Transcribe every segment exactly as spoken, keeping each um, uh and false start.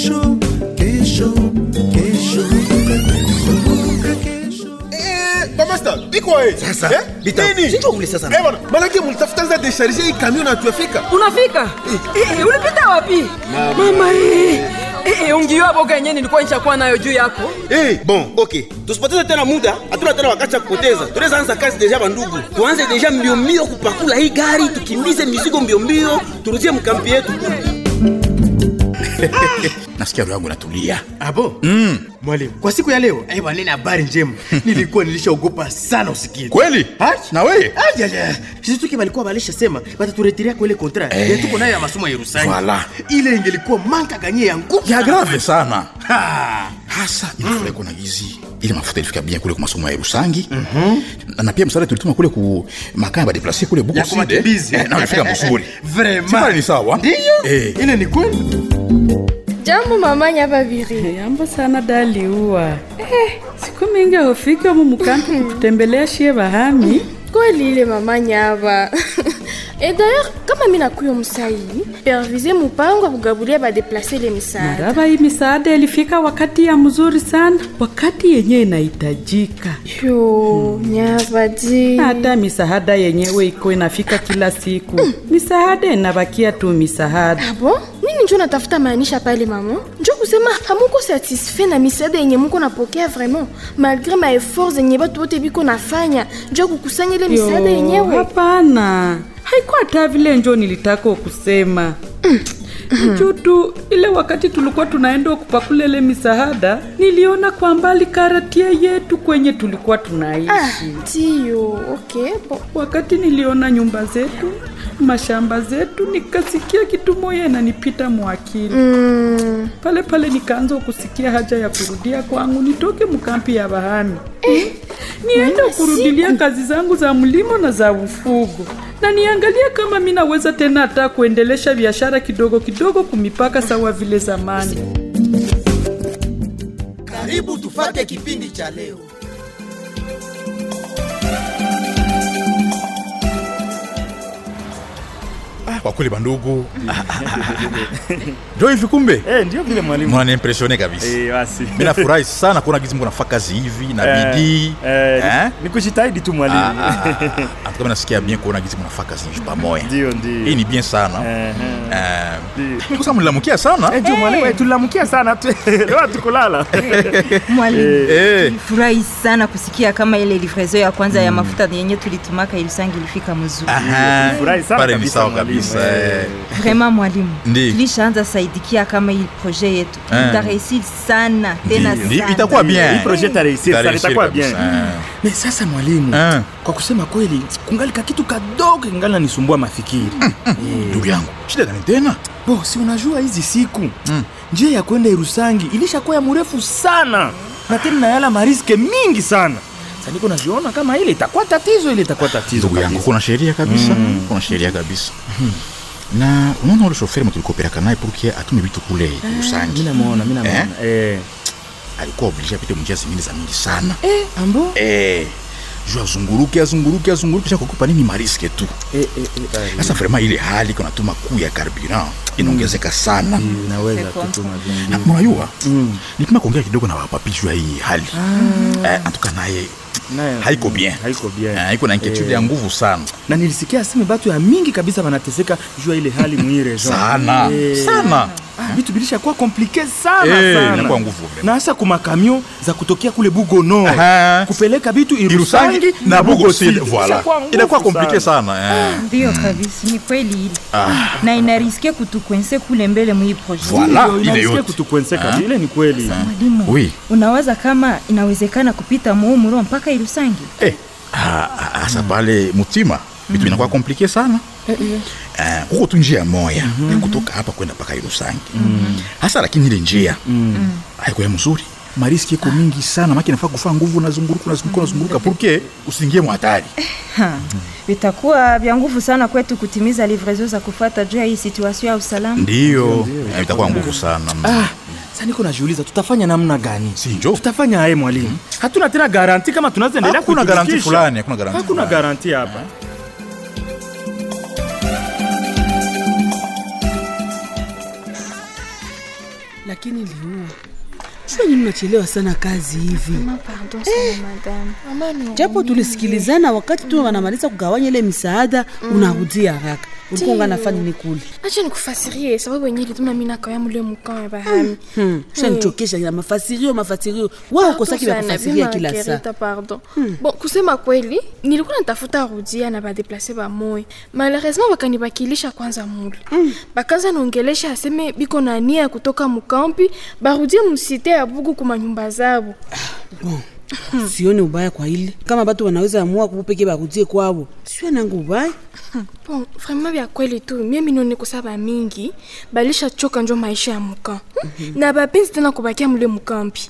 kesho, kesho, kesho. Eh, master, iko wapi? Sasa, eh? Bita, nini? sio ule sasa. Eh bwana, malaki mlitafuta za décharger hii camion na tuafika. Unafika? Eh, eh ulipita wapi? Mama, Mama eh. Eh, ungio hapo kenye nilikuwa nishakuwa nayo juu yako. Eh, bon, okay. Tusipoteze tena muda, hatuna tena wakati wa kupoteza. Tunaweza anza kazi deja bandugu. Tuanze deja mbio mbio kupakula hii gari, tukimbize mizigo mbio mbio, turudie mkampi yetu. Nasikia roho yangu natulia. Abo? Mm. Mwalimu, kwa siku ya leo, eh bwana, nina habari njema. Nilikuwa nilishaogopa sana usikie. Kweli? Na wewe? Aje aje. Sisi tuki balikuwa balisha sema bataturetiria kwa ile contrat. Eh. Ya tuko nayo ya masomo ya Yerusalemu. Voilà. Ile ingelikuwa manka ganye ya nguvu. Ya grave sana. Ha. Hasa inafurahi kuna hizi. Ile mafuta ilifika bien kule kwa masomo ya Yerusangi. Mhm. Na pia msale tulituma kule ku makamba de placer kule buku side. Eh, na ilifika mzuri. Vraiment. Sasa ni sawa? Ndio. Eh. Ile ni kweli. Jambo mama nyaba viri. Jambo sana dali uwa. Eh, siku mingi hufika mu mkampi kutembelea shie bahami. Kweli ile mama nyaba. Et d'ailleurs, kama mimi nakuyo msai, perviser mpango kugabulia ba déplacer les misaada. Maraba hii misaada ilifika wakati ya mzuri sana, wakati yenye inahitajika. Yo, hmm. Nyaba ji. Hata misaada yenyewe iko inafika kila siku. Mm. Misaada inabakia tu misaada. Abo? Nini njoo natafuta maanisha pale mama? Njoo kusema hamuko satisfait na misaada yenye mko napokea vraiment, malgré ma efforts zenye batu wote biko nafanya, njoo kukusanya ile misaada yenyewe. Hapana. Haikuwa hata vile njoo nilitaka kusema. Mm. Jutu, ile wakati tulikuwa tunaenda kupakula ile misaada, niliona kwa mbali karatia yetu kwenye tulikuwa tunaishi. Ah, ndio, okay. Wakati niliona nyumba zetu, mashamba zetu, nikasikia kitu moja inanipita mwakili. Mm. Pale pale nikaanza kusikia haja ya kurudia kwangu nitoke mkampi ya bahami. Eh, niende kurudilia kazi zangu za mlimo na za ufugo. Na niangalia kama mimi naweza tena hata kuendelesha biashara kidogo kidogo kumipaka sawa vile zamani. Karibu tufate kipindi cha leo. Kwa kweli bandugu. Ndio hivi kumbe? Eh, ndio vile mwalimu. Mwana impressione kabisa. Eh, basi. Mimi nafurahi sana kuona gizi mko nafanya kazi hivi na bidii. Eh, eh? Nikujitahidi tu mwalimu. Anataka nasikia bien kuona gizi mko nafanya kazi hivi pamoja. Ndio ndio. Hii ni bien sana. Eh. Eh. Kwa sababu mlamukia sana. Eh, ndio mwalimu, tulilamukia sana tu. Leo tukulala. Mwalimu, nilifurahi sana kusikia kama ile livraison ya kwanza ya mafuta yenye tulitumaka Yerusangi ilifika mzuri. Nilifurahi sana kabisa kabisa. Vraiment mwalimu. Tulishaanza saidikia kama hii projet yetu. Itareusir sana tena sana. Itakuwa bien. Hii projet itareusir sana, itakuwa bien. Na sasa mwalimu, kwa kusema kweli, kungalika kitu kadogo kingalina nisumbua mafikiri. Ndugu yangu, shida gani tena? Bo, si unajua hizi siku njia ya kwenda Yerusangi ilishakuwa mrefu sana. Na tena na yala mariske mingi sana. Sasa niko najiona kama ile itakuwa tatizo, ile itakuwa tatizo. Ndugu yangu, kuna sheria kabisa. Mm. Kuna sheria kabisa. Mm. Na unaona ule chauffeur mtulikopera naye porque atume vitu kule Yerusangi. Mimi namuona, mimi namuona. Eh? eh. Alikuwa obligé apite njia zingine za mingi sana. Eh, ambo? Eh. Jua azunguruke, azunguruke, azunguruke kisha kukupa nini mariske tu. Eh eh eh. Sasa vraiment ile hali kuna tuma kuu ya carburant inaongezeka sana. Inaweza kutuma vingi. Na unajua? Mm. Nipima kuongea kidogo na papi jua hii hali. Ah. Eh, antuka naye haiko bien. Haiko bien. Haiko na inquiétude ya nguvu sana. Na nilisikia sema watu ya mingi kabisa wanateseka jua ile hali mwire sana. Eh. Sana. Vitu bilisha kwa compliqué sana hey, sana. Inakuwa nguvu. Na hasa kuma kamio za kutokea kule Bugo Nord. Kupeleka vitu Yerusangi na Bugo Sud. Voilà. Inakuwa compliqué sana. Ndio kabisa, ni kweli ile. Ah. Na inariske kutukwense kule mbele mwi projet. Voilà, ile yote kutukwense kabisa, ile ni kweli. Mwalimu. Oui. Unawaza kama inawezekana kupita muumuro mpaka Yerusangi? Eh. Ah, asa pale Mutima. Vitu vinakuwa compliqué sana. Eh eh. Uh, huko tu njia moja mm -hmm. kutoka hapa kwenda mpaka Yerusangi. Mm. Hasa lakini ile njia mm. haiko mzuri. Mariski iko mingi sana, maki nafaa kufanya nguvu na zunguruka na zunguruka na zunguruka porque usiingie mu hatari. Vitakuwa vya nguvu sana kwetu kutimiza livraison za kufuata juu ya hii situation ya usalama. Ndio, vitakuwa nguvu sana. Ah, sasa niko najiuliza tutafanya namna gani? Si ndio? Tutafanya haye mwalimu. Hmm? Hatuna tena garanti kama tunaweza endelea kutumikisha. Hakuna garanti fulani, hakuna garanti. Hakuna garanti hapa. Lakini leo sio nini nachelewa sana kazi hivi. Mama, pardon sana eh, madam. Mama no. Japo tulisikilizana wakati tu wanamaliza kugawanya ile misaada, mm. unarudia haraka. Ulikuwa unafanya nini kule? Acha nikufasirie sababu yenyewe lituma mimi na kaya mule mkao ya bahami. Hmm. Sasa nichokesha na mafasirio mafasirio. Wao uko saki ya kufasiria kila saa. Pardon. Hmm. Bon, kusema kweli, nilikuwa natafuta rudia na ba déplacer ba moyo. Malheureusement wakanibakilisha kwanza mule. Hmm. Bakaza naongelesha aseme biko na nia kutoka mkampi, barudia msite ya bugu kuma nyumba zao. Bon. Hmm. Sioni ubaya kwa ile. Kama watu wanaweza amua kupeke barudie kwao. Sio nangu ubaya. Hmm. Bon, vraiment vya kweli tu. Mimi none kusaba mingi, balisha choka njo maisha ya mka. Hmm? Mm-hmm. Na bapenzi tena kubakia mule mkampi.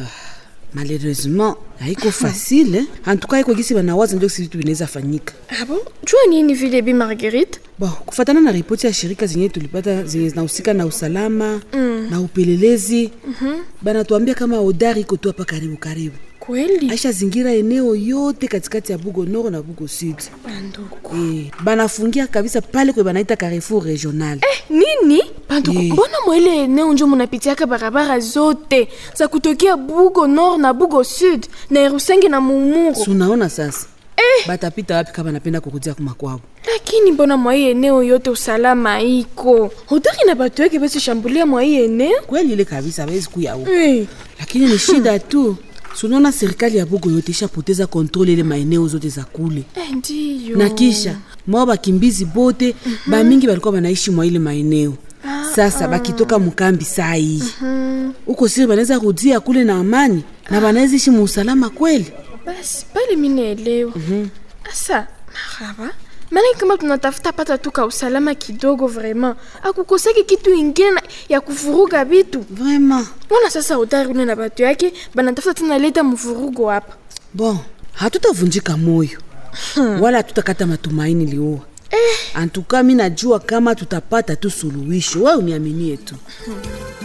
Malheureusement, haiko facile. En tout cas, iko gisi banawaza ndio kitu binaweza fanyika. Ah bon? Jua nini vile bi Marguerite? Bon, kufatana na ripoti ya shirika zenye tulipata zenye zinahusika na usalama, mm. na upelelezi, mm-hmm. banatuambia kama Odari iko tu hapa karibu karibu. Kweli? Aisha zingira eneo yote katikati ya Bugo Nord na Bugo Sud. Banduko. Eh, banafungia kabisa pale kwa banaita Carrefour regional. Eh, nini? Banduko, eh. Mbona mwele eneo njo munapitiaka barabara zote za kutokea Bugo Nord na Bugo Sud na Rusangi na Mumuro? Sunaona sasa. Eh. Batapita wapi kama napenda kurudia kuma kwao? Lakini mbona mwa hii eneo yote usalama iko? Hotari na batu yake basi shambulia mwa hii eneo? Kweli ile kabisa hawezi kuya huko. Eh. Lakini ni shida tu. Sunona serikali ya Bugo yote ishapoteza kontrole ile maeneo zote za kule. Eh, ndiyo. Na kisha mwa bakimbizi bote, mm-hmm. ba mingi balikuwa banaishi mwa ile maeneo. Ah, sasa ah. bakitoka mkambi saa hii. Mhm. Uko siri banaweza kurudia kule na amani na banaweza ishi musalama kweli. Basi pale mimi naelewa. Mhm. Asa, maraba. Maana kama tunatafuta pata tuka usalama kidogo vraiment. Akukoseki kitu ingine ya kufuruga vitu. Vraiment. Wana sasa Odari une na batu yake banatafuta tena leta mfurugo hapa. Bon, hatutavunjika moyo. Hmm. Wala tutakata matumaini leo. Eh, antuka mimi najua kama tutapata tu suluhisho. Wewe uniaminie tu. Hmm.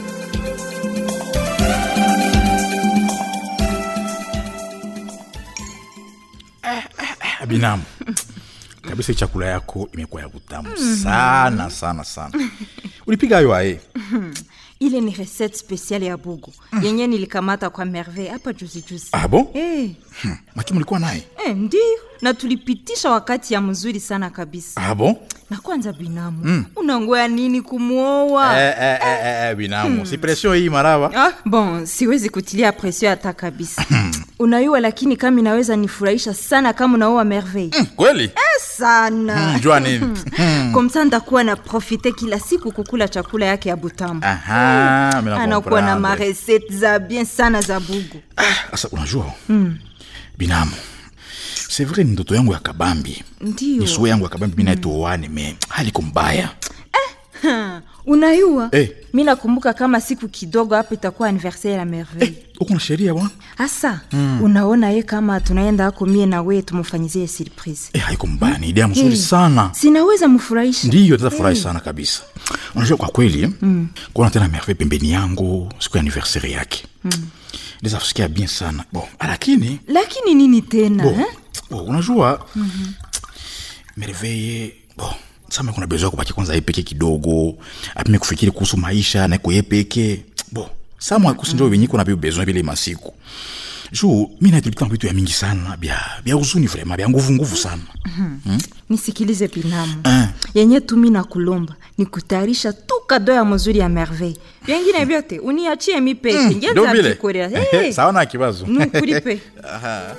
Binamu. Kabisa chakula yako imekuwa ya kutamu sana sana sana. Ulipiga hayo ae? Ile ni recette spéciale ya Bugo. Mm. Yenye nilikamata kwa Merveille hapa juzi juzi. Ah bon? Eh. Hmm. Maki mlikuwa naye? Eh, ndio. Na tulipitisha wakati ya mzuri sana kabisa. Ah bon? Na kwanza binamu, mm. unangoya nini kumuoa? Eh eh eh, eh, eh binamu, hmm. si pression hii maraba. Ah, bon, siwezi kutilia pression hata kabisa. Unayua lakini kama inaweza nifurahisha sana kama unaoa Merveille. Mm, kweli? Eh, sana. Hmm, jua nini? Hmm. Comme ça ndakuwa na profiter kila siku kukula chakula yake ya butamu. Aha, mimi nakuwa. Anakuwa na ma recette za bien sana za Bugo. Ah, sasa unajua? Mm. Binamu. C'est vrai ni ndoto yangu ya kabambi. Ndiyo. Ni suwe yangu ya kabambi mimi naitwa Oane me haliko mbaya. Eh, ha, unayua? Eh. Mimi nakumbuka kama siku kidogo hapa itakuwa anniversaire ya Merveille. Eh, uko na sheria bwana? Asa, mm. unaona ye kama tunaenda hako mie na wewe tumfanyizie surprise. Eh, haiko mbaya, ni idea nzuri hey. sana. Sinaweza mfurahisha. Ndiyo, tutafurahi hey. sana kabisa. Unajua kwa kweli, mm. kuna tena Merveille pembeni yangu siku ya anniversaire yake. Mm. Ndeza fusikia bien sana. Bon, lakini Lakini nini tena, bon, eh? Bon, unajua mm-hmm. Merveille, bon, sama kuna besoin kubaki kwanza yeye peke kidogo, apime kufikiri kuhusu maisha na yeye peke. Bon, sama kusinjo mm-hmm. wenyiko na bio besoin bile masiku. Jo, mimi na tulipita vitu ya mingi sana, bia bia uzuni vraiment, bia nguvu nguvu sana. Mm-hmm. Hmm? Nisikilize binamu. Eh. Yenye tu mimi nakulomba ni kutayarisha tu kado ya mzuri ya Merveille. Vingine vyote uniachie mimi peke. Mm, Ngeza kukorea. Hey. Sawa na kibazo. Nukulipe. Aha.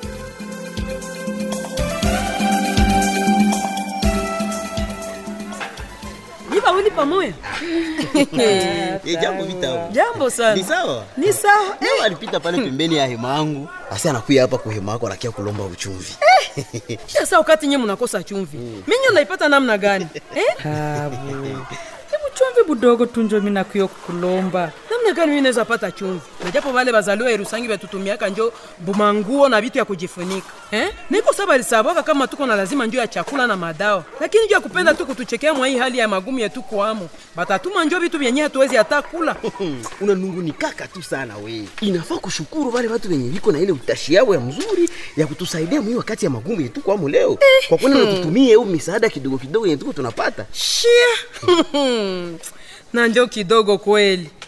Nipa wili pamoja. Eh, jambo vitao. Jambo sana. Ni sawa? Ni sawa. Leo alipita pale pembeni ya hema yangu. Asa anakuja hapa kwa hema yako anakia kulomba uchumvi. Eh. Sasa wakati nyinyi mnakosa chumvi. Mm. Mimi naipata namna gani? Eh? Habu. Hebu chumvi budogo tunjo mimi nakuyo kulomba. Namna gani mimi naweza pata chumvi? Najapo wale bazaliwa Rusangi batutumiaka njo bumanguo na vitu ya kujifunika. Eh? Niko saba lisaboka kama tuko na lazima njo ya chakula na madawa. Lakini njo ya kupenda tu kutuchekea mwa hii hali ya magumu yetu kwamo. Batatuma njo vitu vyenye hatuwezi hata kula. Unanunguni kaka tu sana we. Inafaa kushukuru wale watu wenye viko na ile utashi yao ya mzuri ya kutusaidia mwi wakati ya magumu yetu kwamo leo. Eh. Kwa kwani unatutumie au misaada kidogo kidogo yenye tuko tunapata. Shia. Na njo kidogo kweli.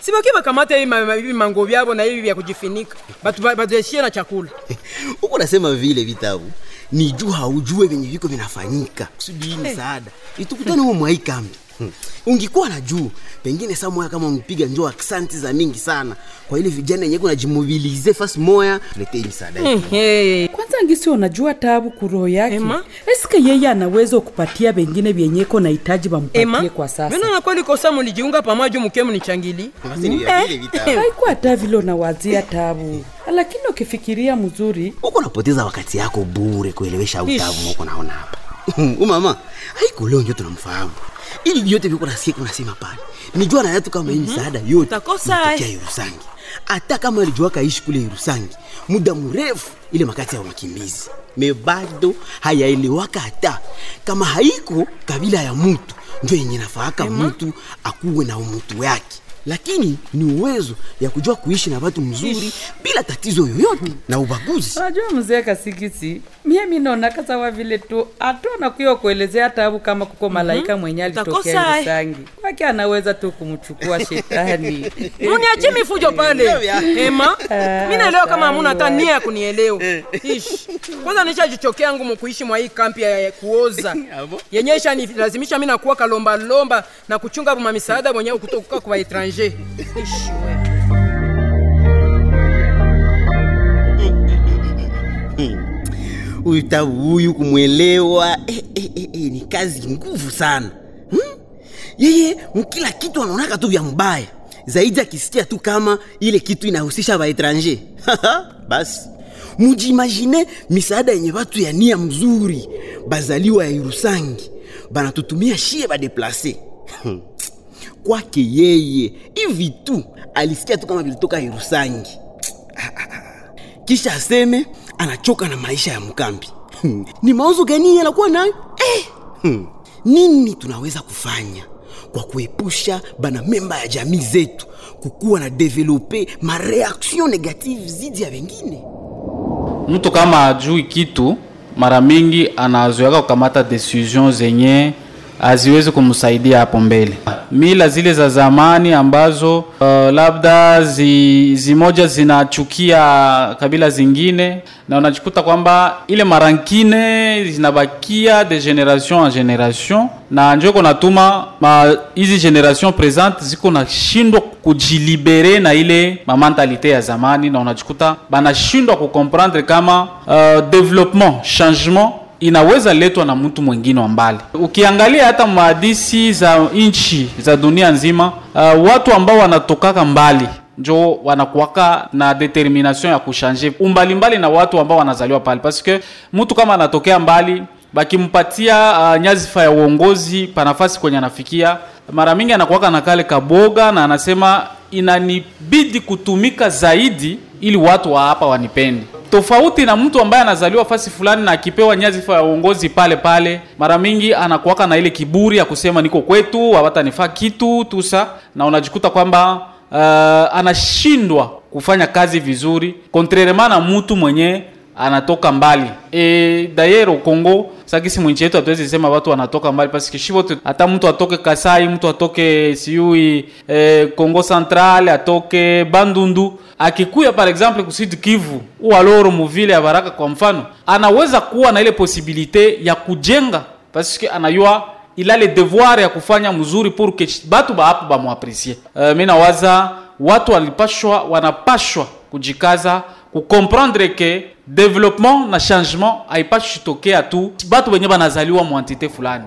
Sibaki bakamata hivi mango vyabo na hivi vya kujifunika. Batu badeshie na chakula. Uko nasema vile vitabu. Ni jua haujue venye viko vinafanyika. Kusudi hii msaada. Itukutane huko mwa kambi. Hmm. Ungekuwa na juu, pengine saa moya kama ungepiga njoo aksanti za mingi sana. Kwa ile vijana yenyewe kuna jimobilize fast moya tuletee msaada. Hey, hey. Kwanza ngisi unajua Tabu kuroho yake. Ema? Eske yeye anaweza kupatia bengine vyenyeko na hitaji bampatie kwa sasa. Mimi na kweli kosa mlijiunga pamoja mkemu nichangili. Basi ni vile vitabu. Haikuwa hata vile unawazia Tabu. Lakini ukifikiria mzuri, uko unapoteza wakati yako bure kuelewesha au Tabu uko naona hapa. Umama, haiko leo ndio tunamfahamu. Ili yote viko nasikia kunasema pale. Nijua na yatu kama hii msaada yote. Takosa ya Irusangi. Hata kama alijua kaishi kule Irusangi muda mrefu ile makati ya wakimbizi. Mebado hayaelewaka hata kama haiko kabila ya mtu ndio yenye nafaaka mtu akuwe na umutu yake. Lakini ni uwezo ya kujua kuishi na watu mzuri bila tatizo yoyote na ubaguzi. Unajua mzee Kasikisi, mimi naona kasawa vile tu atona kuyo kuelezea Tabu kama kuko malaika mwenye alitokea Irusangi. Kwake anaweza tu kumchukua shetani. Uniache mifujo pale. Ema, mimi naelewa kama hamuna hata nia kunielewa. Ish. Kwanza nishajichokea ngumu kuishi mwa hii kampi ya kuoza. Yenyesha ni lazimisha mimi nakuwa kalomba lomba na kuchunga buma misaada mwenyewe kutoka kwa etranger. Ish. Huyu Tabu huyu kumuelewa eh, eh, eh, eh, ni kazi nguvu sana. Hmm? Yeye mkila kitu anaonaka tu vya mbaya. Zaidi akisikia tu kama ile kitu inahusisha ba etranger. Basi mujimagine misaada yenye watu ya nia mzuri bazaliwa ya Irusangi banatutumia shie ba deplacer. Kwake yeye hivi tu alisikia tu kama vilitoka Irusangi. Kisha aseme anachoka na maisha ya mkambi. Ni mawazo gani anakuwa nayo? Eh, hmm. Nini tunaweza kufanya kwa kuepusha bana memba ya jamii zetu kukuwa na developer ma reaction negative zidi ya wengine? Mtu kama ajui kitu mara mingi anazoea kukamata decision zenye haziwezi kumsaidia hapo mbele. Mila zile za zamani ambazo uh, labda zi, zimoja zinachukia kabila zingine na unajikuta kwamba ile marankine zinabakia de generation en generation na njoo kunatuma hizi generation presente ziko na shindwa kujilibere na ile ma mentalite ya zamani na unajikuta banashindwa kukomprendre kama uh, development, changement inaweza letwa na mtu mwingine wa mbali. Ukiangalia hata maadisi za inchi za dunia nzima, uh, watu ambao wanatokaka mbali njo wanakuwaka na determination ya kushanje umbali mbali na watu ambao wanazaliwa pale. Parce que mtu kama anatokea mbali bakimpatia uh, nyazifa ya uongozi panafasi kwenye anafikia, mara mingi anakuwaka na kale kaboga na anasema inanibidi kutumika zaidi ili watu wa hapa wanipende. Tofauti na mtu ambaye anazaliwa fasi fulani na akipewa nyazifa ya uongozi pale pale, mara mingi anakuwaka na ile kiburi ya kusema niko kwetu, hawatanifaa kitu tusa, na unajikuta kwamba uh, anashindwa kufanya kazi vizuri contrairement na mtu mwenye anatoka mbali. E dayero Kongo sakisi mwinchi yetu hatuwezi sema watu wanatoka mbali parce que shivote hata mtu atoke Kasai, mtu atoke Siui e, Kongo Central, atoke Bandundu, akikuya par exemple kusidi Kivu ou alors muvile ya Baraka kwa mfano, anaweza kuwa na ile possibilité ya kujenga parce que anayua il a le devoir ya kufanya mzuri pour que batu ba hapo ba muapprécier. Uh, mimi nawaza watu walipashwa wanapashwa kujikaza kukomprendre que développement na changement haipashi tokea tu batu wenye banazaliwa mu entité fulani.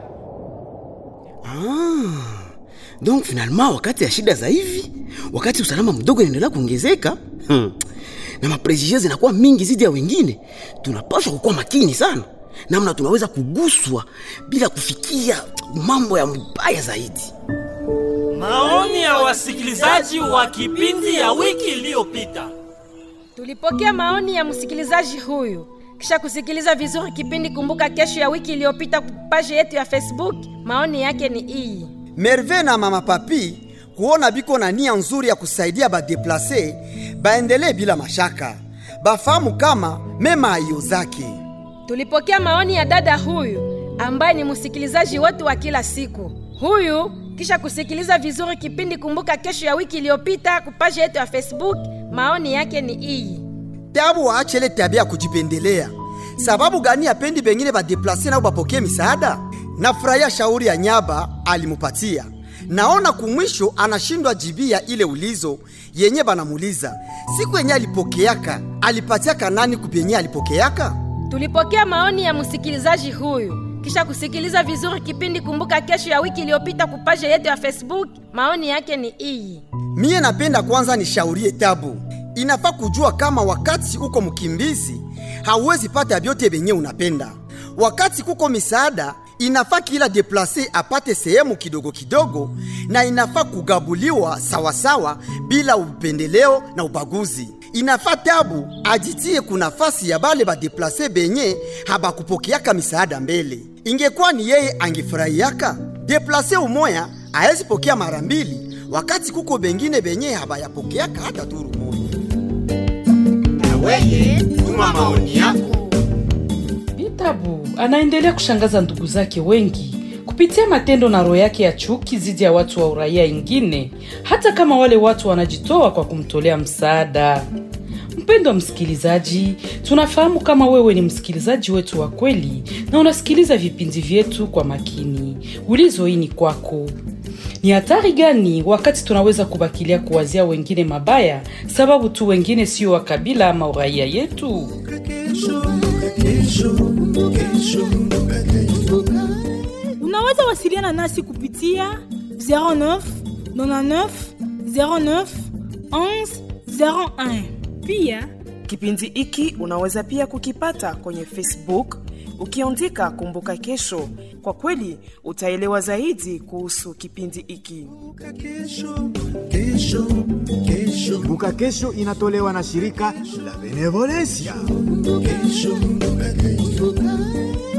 Ah, donc finalement wakati ya shida za hivi, wakati usalama mdogo unaendelea kuongezeka, hmm, na maprejije zinakuwa mingi zidi ya wengine, tunapaswa kukuwa makini sana namna tunaweza kuguswa bila kufikia mambo ya mbaya zaidi. Maoni ya wasikilizaji wa kipindi ya wiki iliyopita. Tulipokea maoni ya msikilizaji huyu. Kisha kusikiliza vizuri kipindi Kumbuka Kesho ya wiki iliyopita page yetu ya Facebook, maoni yake ni hii. Merve na mama Papi kuona biko na nia nzuri ya kusaidia ba deplacer, baendelee bila mashaka. Bafahamu kama mema ayo zake. Tulipokea maoni ya dada huyu ambaye ni msikilizaji wetu wa kila siku. Huyu Kisha kusikiliza vizuri kipindi Kumbuka Kesho ya wiki iliyopita kupaje yetu ya Facebook, maoni yake ni hii. Tabu waachele tabia kujipendelea. Sababu gani apendi bengine ba deplacer na bapokee misaada? Nafurahia shauri ya Nyaba alimupatia. Naona kumwisho anashindwa jibia ile ulizo yenye banamuliza. Siku yenye alipokeaka, alipatiaka nani kupenye alipokeaka? Tulipokea maoni ya msikilizaji huyu. Kisha kusikiliza vizuri kipindi Kumbuka Kesho ya wiki iliyopita kupaje yetu ya Facebook, maoni yake ni hii. Mie napenda kwanza nishaurie Tabu. Inafaa kujua kama wakati uko mkimbizi, hauwezi pata vyote benye unapenda. Wakati kuko misaada, inafaa kila deplace apate sehemu kidogo kidogo, na inafaa kugabuliwa sawasawa bila upendeleo na ubaguzi. Inafaa Tabu ajitie kunafasi ya bale ba deplace benye haba kupokeaka misaada mbele. Ingekuwa ni yeye angefurahiaka. Deplace umoya haezi pokea mara mbili, wakati kuko bengine benye haba yapokeaka hata turu moja. Weye, tuma maoni yako. Tabu anaendelea kushangaza ndugu zake wengi kupitia matendo na roho yake ya chuki zidi ya watu wa uraia ingine, hata kama wale watu wanajitoa kwa kumtolea msaada. Mpendo wa msikilizaji, tunafahamu kama wewe ni msikilizaji wetu wa kweli na unasikiliza vipindi vyetu kwa makini. Ulizo hii ni kwako. Ni hatari gani wakati tunaweza kubakilia kuwazia wengine mabaya sababu tu wengine sio wa kabila ama uraia yetu? Unaweza wasiliana nasi kupitia zero neuf nane neuf zero neuf onze zero un. Pia kipindi hiki unaweza pia kukipata kwenye Facebook ukiandika Kumbuka Kesho. Kwa kweli utaelewa zaidi kuhusu kipindi hiki. Kumbuka Kesho inatolewa na shirika la Benevolencia.